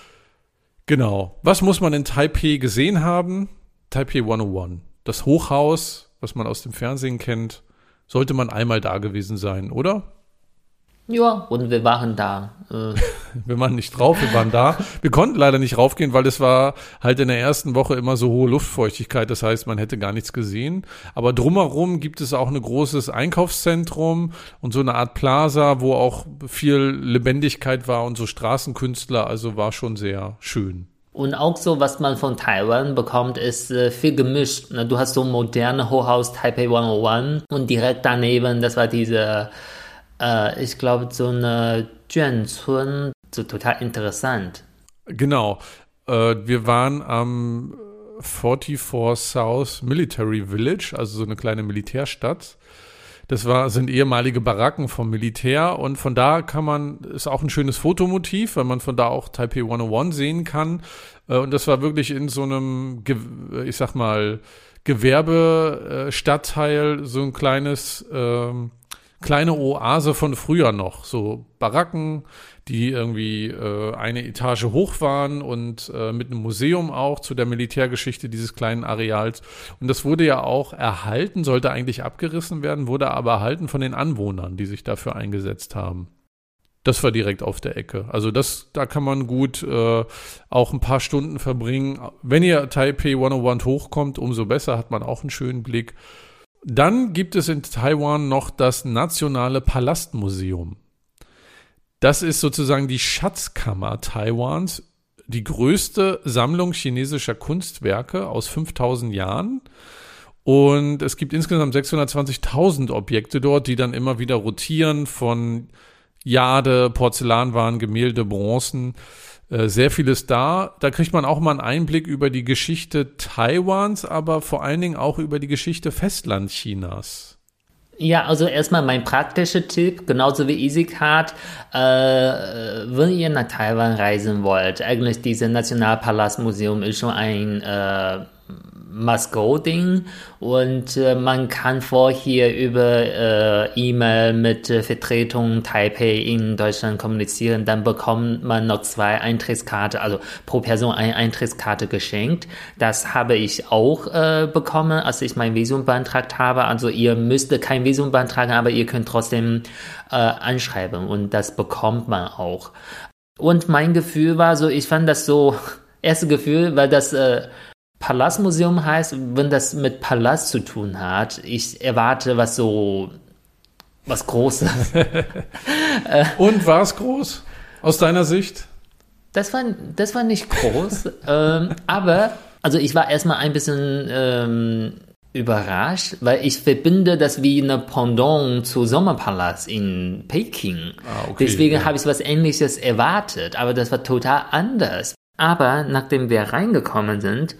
Genau. Was muss man in Taipei gesehen haben? Taipei hundertundeins. Das Hochhaus, was man aus dem Fernsehen kennt, sollte man einmal da gewesen sein, oder? Ja, und wir waren da. Äh. Wir waren nicht drauf, wir waren da. Wir konnten leider nicht raufgehen, weil es war halt in der ersten Woche immer so hohe Luftfeuchtigkeit. Das heißt, man hätte gar nichts gesehen. Aber drumherum gibt es auch ein großes Einkaufszentrum und so eine Art Plaza, wo auch viel Lebendigkeit war und so Straßenkünstler. Also war schon sehr schön. Und auch so, was man von Taiwan bekommt, ist äh, viel gemischt. Ne? Du hast so ein modernes Hochhaus Taipei hundertundeins und direkt daneben, das war diese, äh, ich glaube, so eine Juanzun, so total interessant. Genau. Äh, wir waren am vierundvierzig South Military Village, also so eine kleine Militärstadt. Das war, sind ehemalige Baracken vom Militär und von da kann man, ist auch ein schönes Fotomotiv, weil man von da auch Taipei hundertundeins sehen kann. Und das war wirklich in so einem, ich sag mal, Gewerbestadtteil, so ein kleines, ähm, kleine Oase von früher noch. So Baracken, die irgendwie äh, eine Etage hoch waren und äh, mit einem Museum auch zu der Militärgeschichte dieses kleinen Areals. Und das wurde ja auch erhalten, sollte eigentlich abgerissen werden, wurde aber erhalten von den Anwohnern, die sich dafür eingesetzt haben. Das war direkt auf der Ecke. Also das, da kann man gut äh, auch ein paar Stunden verbringen. Wenn ihr Taipei hundertundeins hochkommt, umso besser, hat man auch einen schönen Blick. Dann gibt es in Taiwan noch das Nationale Palastmuseum. Das ist sozusagen die Schatzkammer Taiwans, die größte Sammlung chinesischer Kunstwerke aus fünftausend Jahren. Und es gibt insgesamt sechshundertzwanzigtausend Objekte dort, die dann immer wieder rotieren, von Jade, Porzellanwaren, Gemälde, Bronzen. Äh, sehr vieles da. Da kriegt man auch mal einen Einblick über die Geschichte Taiwans, aber vor allen Dingen auch über die Geschichte Festlandchinas. Ja, also erstmal mein praktischer Tipp, genauso wie EasyCard, äh, wenn ihr nach Taiwan reisen wollt, eigentlich dieses Nationalpalastmuseum ist schon ein äh, Must-Go-Ding und äh, man kann vorher über äh, E-Mail mit äh, Vertretung Taipei in Deutschland kommunizieren, dann bekommt man noch zwei Eintrittskarte, also pro Person eine Eintrittskarte geschenkt. Das habe ich auch äh, bekommen, als ich mein Visum beantragt habe. Also ihr müsst kein Visum beantragen, aber ihr könnt trotzdem äh, anschreiben und das bekommt man auch. Und mein Gefühl war so, ich fand das so, erste Gefühl, weil das äh, Palastmuseum heißt, wenn das mit Palast zu tun hat, ich erwarte was so, was Großes. Und war es groß, aus deiner Sicht? Das war, das war nicht groß, ähm, aber, also ich war erstmal ein bisschen ähm, überrascht, weil ich verbinde das wie eine Pendant zu Sommerpalast in Peking. Ah, okay, Deswegen ja. habe ich was Ähnliches erwartet, aber das war total anders. Aber nachdem wir reingekommen sind,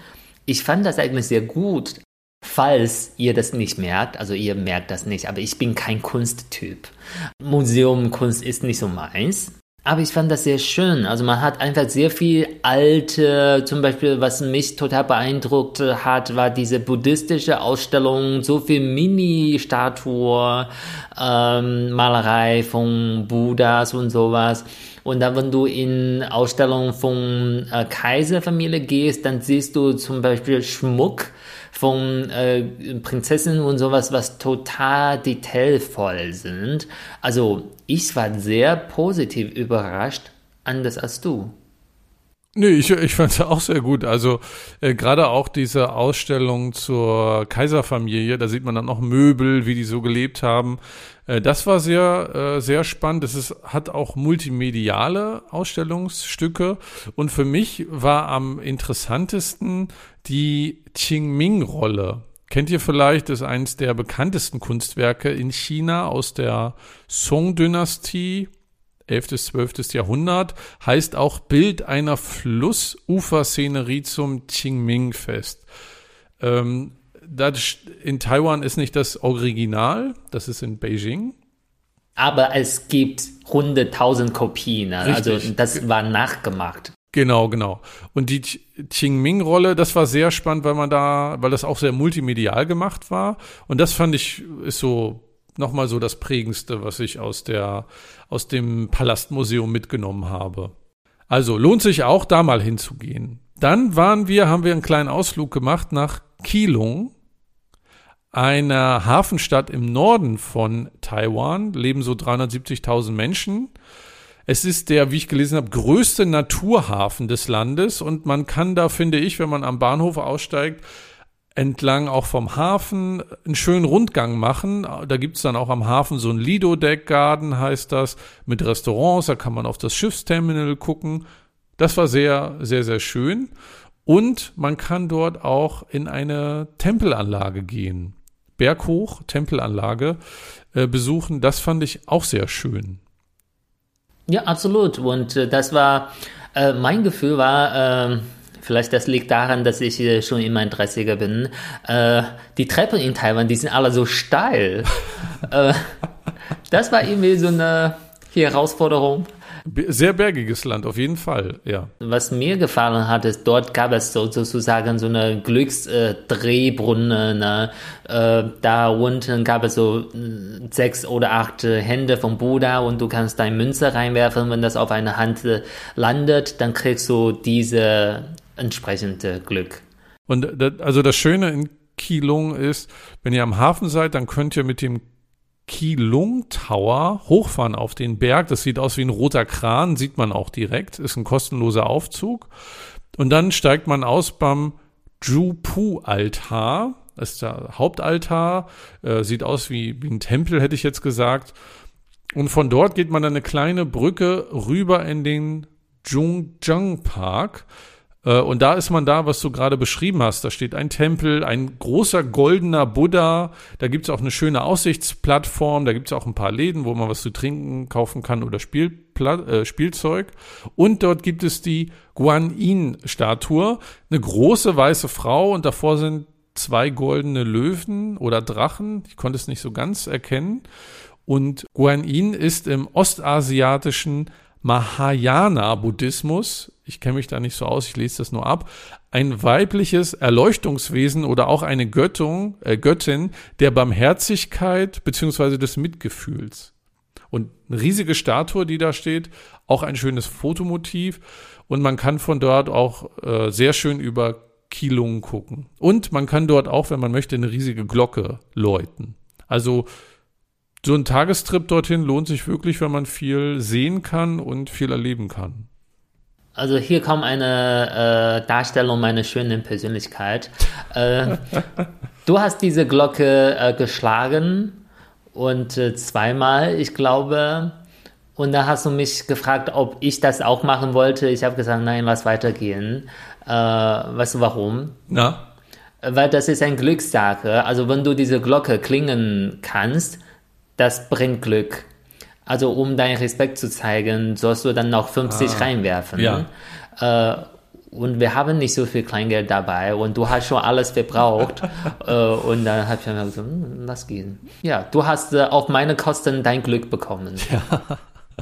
Ich fand das eigentlich sehr gut, falls ihr das nicht merkt. Also ihr merkt das nicht, aber ich bin kein Kunsttyp. Museumkunst ist nicht so meins. Aber ich fand das sehr schön. Also man hat einfach sehr viel alte, zum Beispiel, was mich total beeindruckt hat, war diese buddhistische Ausstellung, so viel Mini-Statue, ähm, Malerei von Buddhas und sowas. Und dann, wenn du in Ausstellungen von äh, Kaiserfamilie gehst, dann siehst du zum Beispiel Schmuck von äh, Prinzessinnen und sowas, was total detailvoll sind. Also ich war sehr positiv überrascht, anders als du. Nee, ich, ich fand es auch sehr gut. Also äh, gerade auch diese Ausstellung zur Kaiserfamilie, da sieht man dann auch Möbel, wie die so gelebt haben. Äh, das war sehr, äh, sehr spannend. Es ist, hat auch multimediale Ausstellungsstücke. Und für mich war am interessantesten die Qingming-Rolle. Kennt ihr vielleicht, das ist eines der bekanntesten Kunstwerke in China aus der Song-Dynastie. elftes, zwölftes. Jahrhundert, heißt auch Bild einer Flussuferszenerie zum Qingming-Fest. Ähm, das in Taiwan ist nicht das Original, das ist in Beijing. Aber es gibt hunderttausend Kopien, Richtig. Also das war nachgemacht. Genau, genau. Und die Qingming-Rolle, das war sehr spannend, weil man da, weil das auch sehr multimedial gemacht war. Und das fand ich, ist so nochmal so das Prägendste, was ich aus der, aus dem Palastmuseum mitgenommen habe. Also lohnt sich auch, da mal hinzugehen. Dann waren wir, haben wir einen kleinen Ausflug gemacht nach Keelung, einer Hafenstadt im Norden von Taiwan, leben so dreihundertsiebzigtausend Menschen. Es ist der, wie ich gelesen habe, größte Naturhafen des Landes und man kann da, finde ich, wenn man am Bahnhof aussteigt, entlang auch vom Hafen einen schönen Rundgang machen. Da gibt's dann auch am Hafen so ein Lido-Deck-Garden, heißt das, mit Restaurants. Da kann man auf das Schiffsterminal gucken. Das war sehr, sehr, sehr schön. Und man kann dort auch in eine Tempelanlage gehen. Berghoch, Tempelanlage äh, besuchen. Das fand ich auch sehr schön. Ja, absolut. Und äh, das war, äh, mein Gefühl war, äh, vielleicht das liegt daran, dass ich äh, schon in meinen dreißiger bin, äh, die Treppen in Taiwan, die sind alle so steil. äh, das war irgendwie so eine Herausforderung. Sehr bergiges Land, auf jeden Fall, ja. Was mir gefallen hat, ist, dort gab es so, sozusagen so eine Glücksdrehbrunnen. Ne? Äh, da unten gab es so äh, sechs oder acht äh, Hände vom Buddha und du kannst deine Münze reinwerfen. Wenn das auf eine Hand äh, landet, dann kriegst du diese entsprechende Glück. Und das, also das Schöne in Keelung ist, wenn ihr am Hafen seid, dann könnt ihr mit dem Keelung Tower hochfahren auf den Berg. Das sieht aus wie ein roter Kran, sieht man auch direkt. Ist ein kostenloser Aufzug. Und dann steigt man aus beim Zhupu-Altar. Das ist der Hauptaltar. Äh, sieht aus wie, wie ein Tempel, hätte ich jetzt gesagt. Und von dort geht man dann eine kleine Brücke rüber in den Zhongzheng-Park. Und da ist man da, was du gerade beschrieben hast. Da steht ein Tempel, ein großer goldener Buddha. Da gibt's auch eine schöne Aussichtsplattform. Da gibt's auch ein paar Läden, wo man was zu trinken kaufen kann oder Spielpla- äh, Spielzeug. Und dort gibt es die Guanyin-Statue. Eine große weiße Frau und davor sind zwei goldene Löwen oder Drachen. Ich konnte es nicht so ganz erkennen. Und Guanyin ist im ostasiatischen Mahayana-Buddhismus, ich kenne mich da nicht so aus, ich lese das nur ab, ein weibliches Erleuchtungswesen oder auch eine Göttung, äh, Göttin der Barmherzigkeit bzw. des Mitgefühls. Und eine riesige Statue, die da steht, auch ein schönes Fotomotiv und man kann von dort auch äh, sehr schön über Keelung gucken. Und man kann dort auch, wenn man möchte, eine riesige Glocke läuten. Also so ein Tagestrip dorthin lohnt sich wirklich, wenn man viel sehen kann und viel erleben kann. Also hier kommt eine äh, Darstellung meiner schönen Persönlichkeit. Äh, du hast diese Glocke äh, geschlagen und äh, zweimal, ich glaube. Und da hast du mich gefragt, ob ich das auch machen wollte. Ich habe gesagt, nein, lass weitergehen. Äh, weißt du warum? Na? Weil das ist eine Glückssache. Also wenn du diese Glocke klingen kannst, das bringt Glück. Also um deinen Respekt zu zeigen, sollst du dann noch fünfzig ah, reinwerfen. Ja. Äh, und wir haben nicht so viel Kleingeld dabei und du hast schon alles verbraucht. äh, und dann habe ich mir gesagt, hm, lass gehen. Ja, du hast äh, auf meine Kosten dein Glück bekommen. Ja.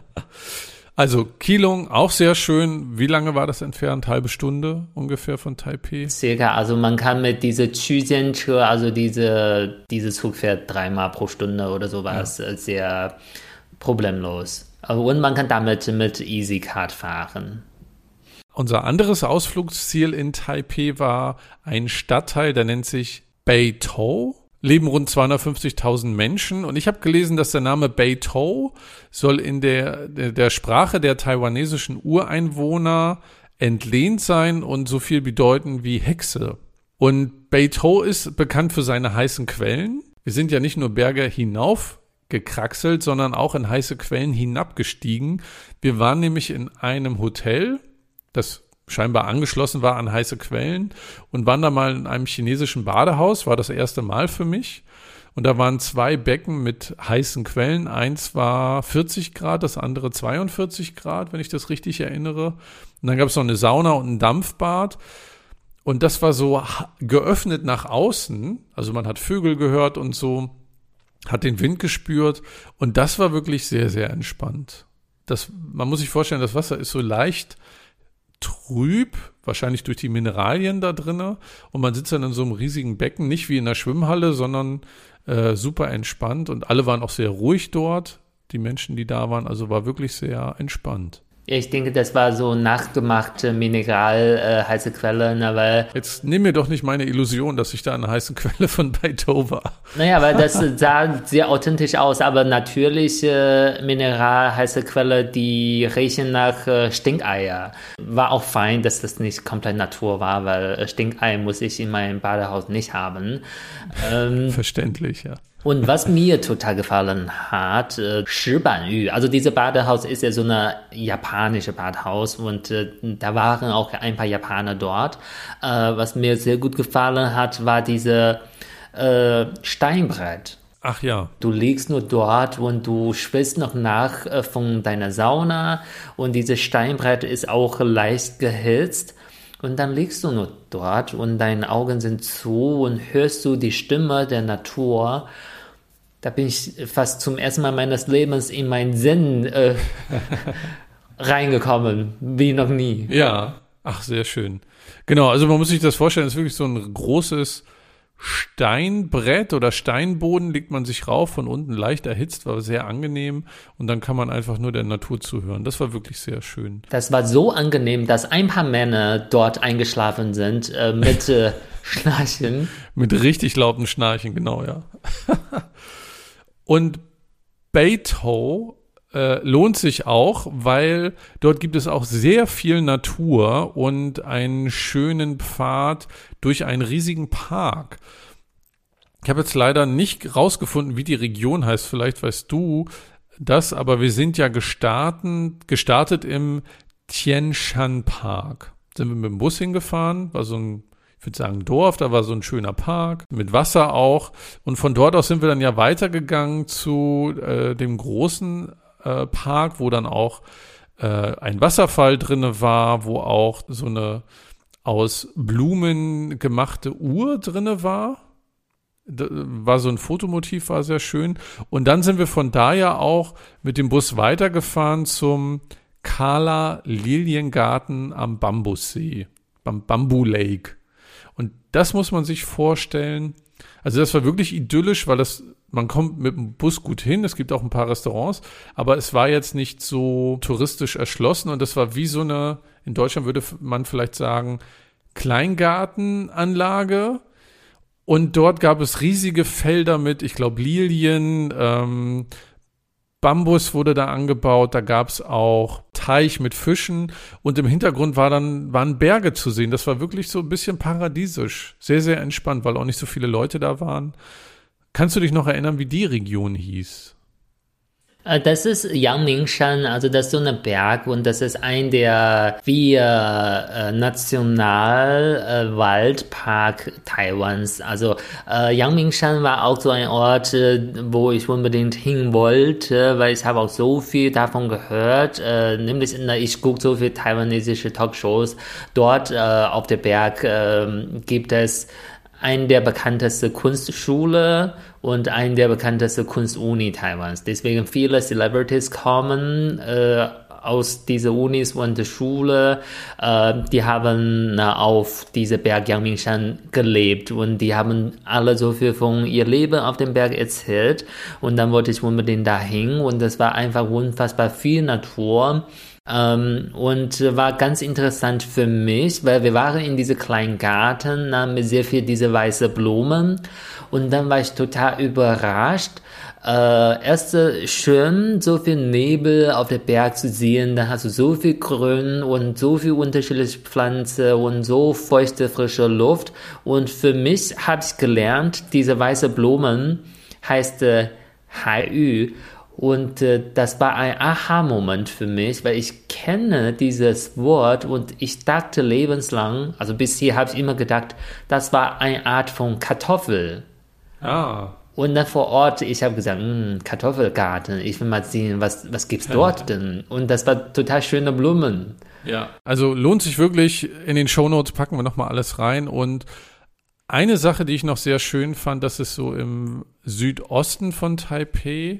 Also Keelung auch sehr schön. Wie lange war das entfernt? Halbe Stunde ungefähr von Taipei? Circa, also man kann mit dieser Quzhen-Tour, also diese, diese Zug fährt dreimal pro Stunde oder sowas, ja. Sehr problemlos. Und man kann damit mit EasyCard fahren. Unser anderes Ausflugsziel in Taipei war ein Stadtteil, der nennt sich Beitou. Leben rund zweihundertfünfzigtausend Menschen und ich habe gelesen, dass der Name Beitou soll in der, der, der Sprache der taiwanesischen Ureinwohner entlehnt sein und so viel bedeuten wie Hexe. Und Beitou ist bekannt für seine heißen Quellen. Wir sind ja nicht nur Berge hinauf gekraxelt, sondern auch in heiße Quellen hinabgestiegen. Wir waren nämlich in einem Hotel, das scheinbar angeschlossen war an heiße Quellen und waren da mal in einem chinesischen Badehaus, war das erste Mal für mich. Und da waren zwei Becken mit heißen Quellen. Eins war vierzig Grad, das andere zweiundvierzig Grad, wenn ich das richtig erinnere. Und dann gab es noch eine Sauna und ein Dampfbad. Und das war so geöffnet nach außen. Also man hat Vögel gehört und so, hat den Wind gespürt. Und das war wirklich sehr, sehr entspannt. Das, man muss sich vorstellen, das Wasser ist so leicht trüb, wahrscheinlich durch die Mineralien da drinne und man sitzt dann in so einem riesigen Becken, nicht wie in der Schwimmhalle, sondern äh, super entspannt und alle waren auch sehr ruhig dort, die Menschen, die da waren, also war wirklich sehr entspannt. Ich denke, das war so nachgemachte Mineral, äh, heiße Quelle, ne, weil... Jetzt nimm mir doch nicht meine Illusion, dass ich da eine heiße Quelle von Beitou war. Naja, weil das sah sehr authentisch aus, aber natürliche äh, Mineral, heiße Quelle, die riechen nach äh, Stinkeier. War auch fein, dass das nicht komplett Natur war, weil äh, Stinkei muss ich in meinem Badehaus nicht haben. Ähm, Verständlich, ja. Und was mir total gefallen hat, äh, Shibanyu, also dieses Badehaus ist ja so eine japanische Badehaus und äh, da waren auch ein paar Japaner dort. Äh, was mir sehr gut gefallen hat, war diese äh, Steinbrett. Ach ja. Du liegst nur dort und du schwitzt noch nach äh, von deiner Sauna und dieses Steinbrett ist auch leicht gehitzt. Und dann liegst du nur dort und deine Augen sind zu und hörst du die Stimme der Natur. Da bin ich fast zum ersten Mal meines Lebens in meinen Sinn äh, reingekommen, wie noch nie. Ja, ach, sehr schön. Genau, also man muss sich das vorstellen, es ist wirklich so ein großes Steinbrett oder Steinboden, legt man sich rauf, von unten leicht erhitzt, war sehr angenehm und dann kann man einfach nur der Natur zuhören. Das war wirklich sehr schön. Das war so angenehm, dass ein paar Männer dort eingeschlafen sind äh, mit äh, Schnarchen. Mit richtig lauten Schnarchen, genau, ja. Und Beitou äh, lohnt sich auch, weil dort gibt es auch sehr viel Natur und einen schönen Pfad durch einen riesigen Park. Ich habe jetzt leider nicht rausgefunden, wie die Region heißt. Vielleicht weißt du das, aber wir sind ja gestartet, gestartet im Tien Shan Park. Sind wir mit dem Bus hingefahren, war so ein, ich würde sagen, Dorf, da war so ein schöner Park, mit Wasser auch. Und von dort aus sind wir dann ja weitergegangen zu äh, dem großen äh, Park, wo dann auch äh, ein Wasserfall drinne war, wo auch so eine aus Blumen gemachte Uhr drinne war. Da war so ein Fotomotiv, war sehr schön. Und dann sind wir von da ja auch mit dem Bus weitergefahren zum Kala Liliengarten am Bambussee, am Bamboo Lake. Und das muss man sich vorstellen. Also das war wirklich idyllisch, weil das, man kommt mit dem Bus gut hin. Es gibt auch ein paar Restaurants, aber es war jetzt nicht so touristisch erschlossen und das war wie so eine, in Deutschland würde man vielleicht sagen, Kleingartenanlage. Und dort gab es riesige Felder mit, ich glaube, Lilien, ähm, Bambus wurde da angebaut, da gab es auch Teich mit Fischen und im Hintergrund war dann, waren Berge zu sehen. Das war wirklich so ein bisschen paradiesisch. Sehr, sehr entspannt, weil auch nicht so viele Leute da waren. Kannst du dich noch erinnern, wie die Region hieß? Das ist Yangmingshan, also das ist so ein Berg und das ist ein der vier äh, Nationalwaldpark äh, Taiwans. Also äh, Yangmingshan war auch so ein Ort, äh, wo ich unbedingt hin wollte, weil ich habe auch so viel davon gehört. Äh, nämlich, in der, ich gucke so viele taiwanesische Talkshows. Dort äh, auf dem Berg äh, gibt es einen der bekanntesten Kunstschule und einen der bekanntesten Kunstuni Taiwans. Deswegen viele Celebrities kommen äh, aus dieser Unis und der Schule. Äh, die haben äh, auf diese Berg Yangmingshan gelebt und die haben alle so viel von ihr Leben auf dem Berg erzählt. Und dann wollte ich unbedingt dahin und das war einfach unfassbar viel Natur. Ähm, und war ganz interessant für mich, weil wir waren in diesem kleinen Garten na, mit sehr viel diese weiße Blumen und dann war ich total überrascht. Äh, erst schön, so viel Nebel auf dem Berg zu sehen, dann hast du so viel Grün und so viel unterschiedliche Pflanzen und so feuchte, frische Luft und für mich habe ich gelernt, diese weiße Blumen heißt äh, Haiyu. Und äh, das war ein Aha-Moment für mich, weil ich kenne dieses Wort und ich dachte lebenslang, also bis hier habe ich immer gedacht, das war eine Art von Kartoffel. Ah. Und dann vor Ort, ich habe gesagt, Kartoffelgarten, ich will mal sehen, was, was gibt's dort denn? Und das war total schöne Blumen. Ja, also lohnt sich wirklich, in den Shownotes packen wir nochmal alles rein. Und eine Sache, die ich noch sehr schön fand, das ist so im Südosten von Taipei.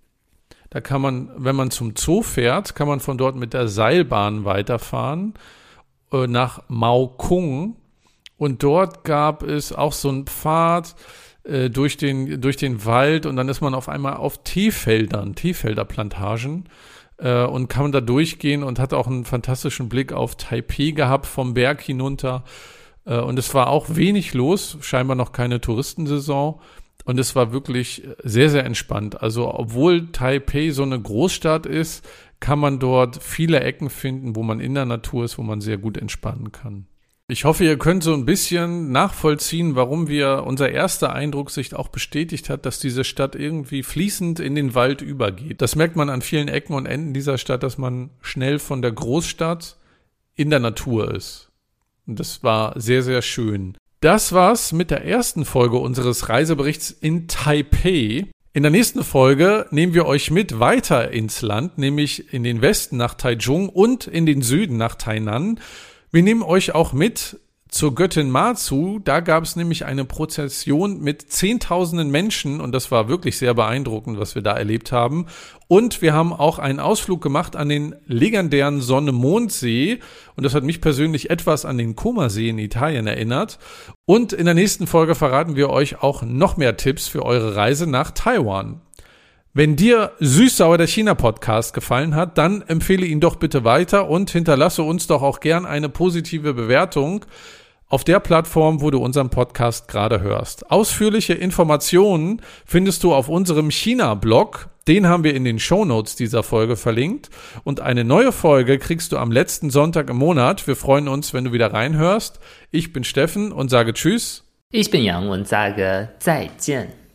Da kann man, wenn man zum Zoo fährt, kann man von dort mit der Seilbahn weiterfahren äh, nach Maokung. Und dort gab es auch so einen Pfad äh, durch den, durch den Wald und dann ist man auf einmal auf Teefeldern, Teefelderplantagen äh, und kann da durchgehen und hat auch einen fantastischen Blick auf Taipei gehabt, vom Berg hinunter. Äh, und es war auch wenig los, scheinbar noch keine Touristensaison. Und es war wirklich sehr, sehr entspannt. Also obwohl Taipei so eine Großstadt ist, kann man dort viele Ecken finden, wo man in der Natur ist, wo man sehr gut entspannen kann. Ich hoffe, ihr könnt so ein bisschen nachvollziehen, warum wir unser erster Eindruck sich auch bestätigt hat, dass diese Stadt irgendwie fließend in den Wald übergeht. Das merkt man an vielen Ecken und Enden dieser Stadt, dass man schnell von der Großstadt in der Natur ist. Und das war sehr, sehr schön. Das war's mit der ersten Folge unseres Reiseberichts in Taipei. In der nächsten Folge nehmen wir euch mit weiter ins Land, nämlich in den Westen nach Taichung und in den Süden nach Tainan. Wir nehmen euch auch mit zur Göttin Mazu. Da gab es nämlich eine Prozession mit zehntausenden Menschen und das war wirklich sehr beeindruckend, was wir da erlebt haben. Und wir haben auch einen Ausflug gemacht an den legendären Sonne-Mond-See und das hat mich persönlich etwas an den Como-See in Italien erinnert. Und in der nächsten Folge verraten wir euch auch noch mehr Tipps für eure Reise nach Taiwan. Wenn dir Süß-Sauer der China-Podcast gefallen hat, dann empfehle ihn doch bitte weiter und hinterlasse uns doch auch gern eine positive Bewertung auf der Plattform, wo du unseren Podcast gerade hörst. Ausführliche Informationen findest du auf unserem China-Blog. Den haben wir in den Shownotes dieser Folge verlinkt. Und eine neue Folge kriegst du am letzten Sonntag im Monat. Wir freuen uns, wenn du wieder reinhörst. Ich bin Steffen und sage Tschüss. Ich bin Yang und sage 再见.